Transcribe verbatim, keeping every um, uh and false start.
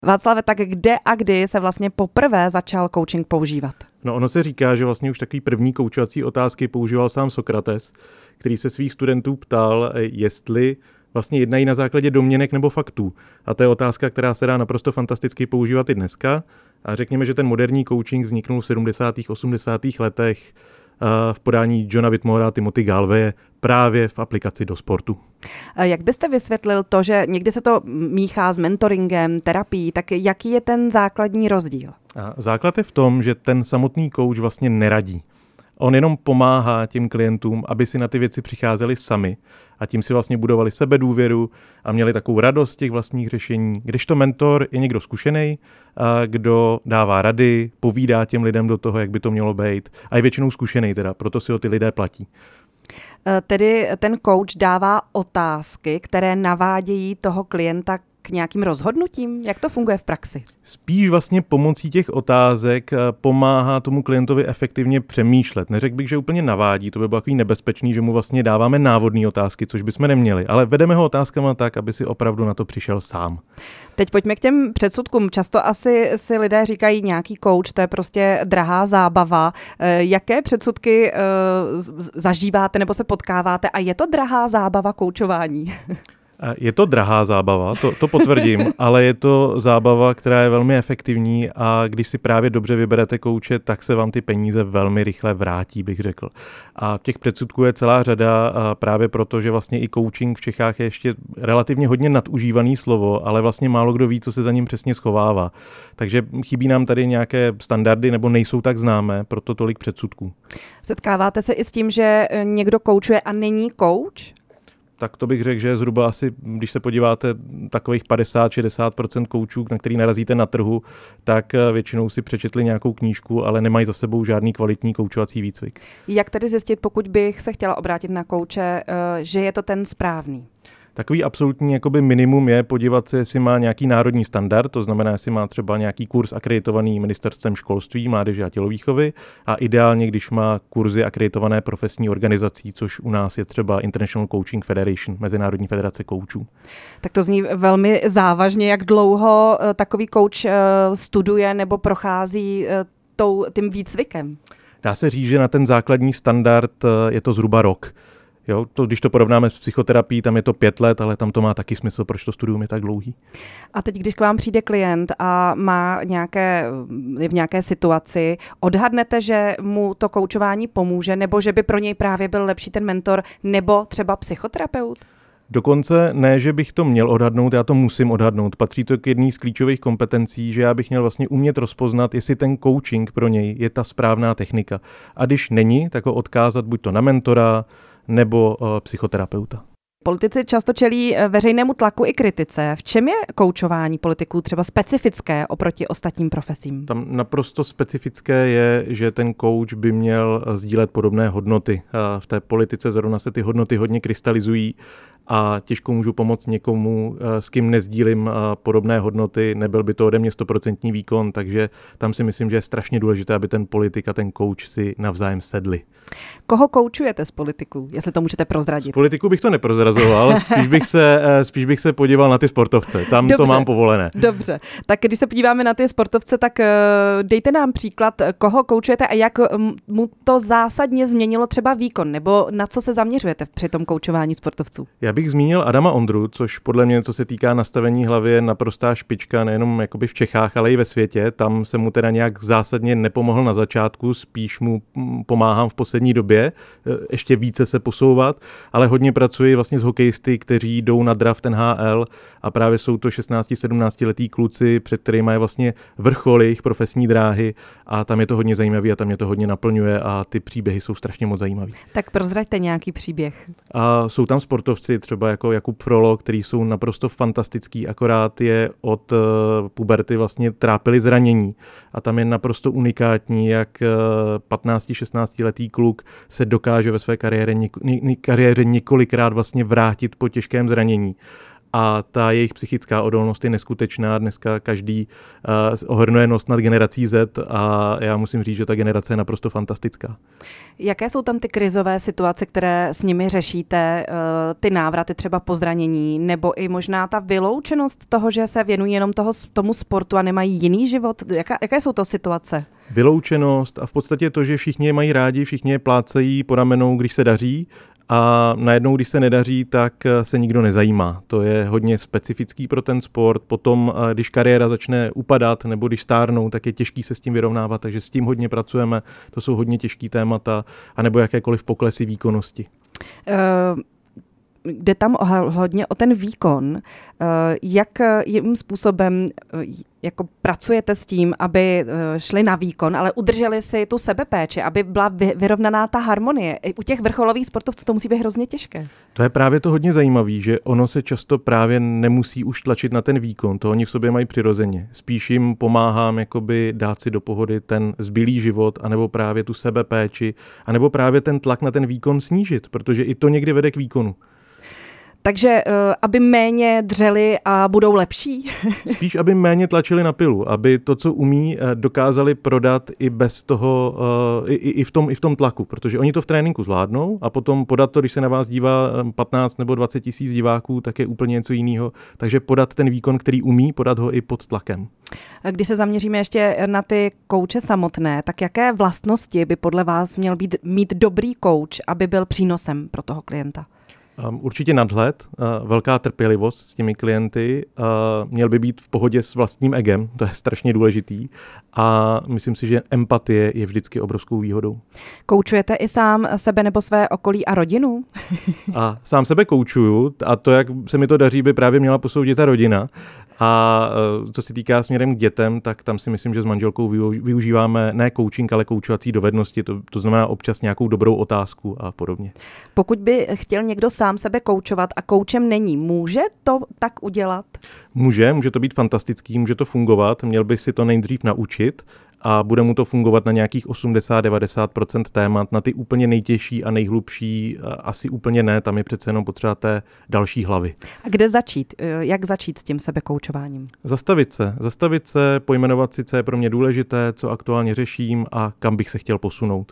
Václave, tak kde a kdy se vlastně poprvé začal coaching používat? No ono se říká, že vlastně už takový první koučovací otázky používal sám Sokrates, který se svých studentů ptal, jestli vlastně jednají na základě domněnek nebo faktů. A to je otázka, která se dá naprosto fantasticky používat i dneska. A řekněme, že ten moderní coaching vzniknul v sedmdesátých osmdesátých letech v podání Johna Whitmora a Timothy Galwaye právě v aplikaci do sportu. Jak byste vysvětlil to, že někdy se to míchá s mentoringem, terapií, tak jaký je ten základní rozdíl? A základ je v tom, že ten samotný coach vlastně neradí. On jenom pomáhá těm klientům, aby si na ty věci přicházeli sami a tím si vlastně budovali sebedůvěru a měli takovou radost těch vlastních řešení. Kdežto mentor je někdo zkušený, kdo dává rady, povídá těm lidem do toho, jak by to mělo být a je většinou zkušený teda, proto si ho ty lidé platí. Tedy ten coach dává otázky, které navádějí toho klienta k nějakým rozhodnutím? Jak to funguje v praxi? Spíš vlastně pomocí těch otázek pomáhá tomu klientovi efektivně přemýšlet. Neřekl bych, že úplně navádí, to by bylo takový nebezpečný, že mu vlastně dáváme návodné otázky, což bychom neměli, ale vedeme ho otázkama tak, aby si opravdu na to přišel sám. Teď pojďme k těm předsudkům. Často asi si lidé říkají, nějaký coach, to je prostě drahá zábava. Jaké předsudky zažíváte nebo se potkáváte a je to drahá zábava koučování? Je to drahá zábava, to, to potvrdím, ale je to zábava, která je velmi efektivní a když si právě dobře vyberete kouče, tak se vám ty peníze velmi rychle vrátí, bych řekl. A těch předsudků je celá řada právě proto, že vlastně i coaching v Čechách je ještě relativně hodně nadužívaný slovo, ale vlastně málo kdo ví, co se za ním přesně schovává. Takže chybí nám tady nějaké standardy nebo nejsou tak známé, proto tolik předsudků. Setkáváte se i s tím, že někdo koučuje a není coach? Tak to bych řekl, že zhruba asi, když se podíváte takových padesát až šedesát procent koučů, na který narazíte na trhu, tak většinou si přečetli nějakou knížku, ale nemají za sebou žádný kvalitní koučovací výcvik. Jak tedy zjistit, pokud bych se chtěla obrátit na kouče, že je to ten správný? Takový absolutní jakoby minimum je podívat se, jestli má nějaký národní standard, to znamená, jestli má třeba nějaký kurz akreditovaný ministerstvem školství, mládeže a tělovýchovy a ideálně, když má kurzy akreditované profesní organizací, což u nás je třeba International Coaching Federation, Mezinárodní federace koučů. Tak to zní velmi závažně. Jak dlouho takový kouč studuje nebo prochází tou, tím výcvikem? Dá se říct, že na ten základní standard je to zhruba rok. Jo, to, když to porovnáme s psychoterapií, tam je to pět let, ale tam to má taky smysl, proč to studium je tak dlouhý. A teď, když k vám přijde klient a má nějaké, je v nějaké situaci, odhadnete, že mu to koučování pomůže, nebo že by pro něj právě byl lepší ten mentor, nebo třeba psychoterapeut? Dokonce ne, že bych to měl odhadnout, já to musím odhadnout. Patří to k jedné z klíčových kompetencí, že já bych měl vlastně umět rozpoznat, jestli ten coaching pro něj je ta správná technika. A když není, tak ho odkázat buď to na mentora, nebo uh, psychoterapeuta. Politici často čelí veřejnému tlaku i kritice. V čem je koučování politiků třeba specifické oproti ostatním profesím? Tam naprosto specifické je, že ten kouč by měl sdílet podobné hodnoty. V té politice zrovna se ty hodnoty hodně krystalizují a těžko můžu pomoct někomu, s kým nezdílím podobné hodnoty, nebyl by to ode mě stoprocentní výkon, takže tam si myslím, že je strašně důležité, aby ten politik a ten kouč si navzájem sedli. Koho koučujete z politiků, jestli to můžete prozradit? Z politiků bych to neprozrazoval, spíš bych se, spíš bych se podíval na ty sportovce, tam dobře, to mám povolené. Dobře, tak když se podíváme na ty sportovce, tak dejte nám příklad, koho koučujete a jak mu to zásadně změnilo třeba výkon, nebo na co se zaměřujete při tom koučování sportovců? Já bych zmínil Adama Ondru, což podle mě, co se týká nastavení hlavy, je naprostá špička, nejenom jakoby v Čechách, ale i ve světě. Tam se mu teda nějak zásadně nepomohl na začátku, spíš mu pomáhám v poslední době, ještě více se posouvat, ale hodně pracuji vlastně s hokejisty, kteří jdou na draft N H L a právě jsou to šestnáct sedmnáct letý kluci, před kterými je vlastně vrchol jejich profesní dráhy a tam je to hodně zajímavý a tam mě to hodně naplňuje a ty příběhy jsou strašně moc zajímavý. Tak prozraďte nějaký příběh. A jsou tam sportovci třeba jako Jakub Frolo, který jsou naprosto fantastický, akorát je od uh, puberty vlastně trápili zranění a tam je naprosto unikátní, jak uh, patnáct šestnáct letý kluk se dokáže ve své kariéře, něko, ně, kariéře několikrát vlastně vrátit po těžkém zranění. a ta jejich psychická odolnost je neskutečná. Dneska každý uh, ohrnuje nos nad generací Z a já musím říct, že ta generace je naprosto fantastická. Jaké jsou tam ty krizové situace, které s nimi řešíte, ty návraty třeba po zranění, nebo i možná ta vyloučenost toho, že se věnují jenom toho, tomu sportu a nemají jiný život? Jaká, jaké jsou to situace? Vyloučenost a v podstatě to, že všichni je mají rádi, všichni je plácejí po ramenou, když se daří, a najednou, když se nedaří, tak se nikdo nezajímá. To je hodně specifický pro ten sport. Potom, když kariéra začne upadat nebo když stárnou, tak je těžký se s tím vyrovnávat, takže s tím hodně pracujeme. To jsou hodně těžký témata, anebo jakékoliv poklesy výkonnosti. Uh... Jde tam hodně o ten výkon. Jakým způsobem jako pracujete s tím, aby šli na výkon, ale udrželi si tu sebepéči, aby byla vyrovnaná ta harmonie? U těch vrcholových sportovců to musí být hrozně těžké. To je právě to hodně zajímavé, že ono se často právě nemusí už tlačit na ten výkon. To oni v sobě mají přirozeně. Spíš jim pomáhám jakoby dát si do pohody ten zbylý život, anebo právě tu sebepéči, anebo právě ten tlak na ten výkon snížit, protože i to někdy vede k výkonu. Takže uh, aby méně dřeli a budou lepší? Spíš, aby méně tlačili na pilu, aby to, co umí, dokázali prodat i bez toho, uh, i, i, v tom, i v tom tlaku, protože oni to v tréninku zvládnou a potom podat to, když se na vás dívá patnáct nebo dvacet tisíc diváků, tak je úplně něco jiného. Takže podat ten výkon, který umí, podat ho i pod tlakem. Když se zaměříme ještě na ty kouče samotné, tak jaké vlastnosti by podle vás měl být, mít dobrý kouč, aby byl přínosem pro toho klienta? Určitě nadhled, velká trpělivost s těmi klienty, měl by být v pohodě s vlastním egem, to je strašně důležitý a myslím si, že empatie je vždycky obrovskou výhodou. Koučujete i sám sebe nebo své okolí a rodinu? A sám sebe koučuju a to, jak se mi to daří, by právě měla posoudit ta rodina. A co se týká směrem k dětem, tak tam si myslím, že s manželkou využíváme ne coaching, ale koučovací dovednosti, to, to znamená občas nějakou dobrou otázku a podobně. Pokud by chtěl někdo sám sebe koučovat a koučem není, může to tak udělat? Může, může to být fantastický, může to fungovat, měl by si to nejdřív naučit a bude mu to fungovat na nějakých osmdesát až devadesát procent témat, na ty úplně nejtěžší a nejhlubší asi úplně ne, tam je přece jenom potřeba té další hlavy. A kde začít? Jak začít s tím sebekoučováním? Zastavit se, zastavit se, pojmenovat si, co je pro mě důležité, co aktuálně řeším a kam bych se chtěl posunout.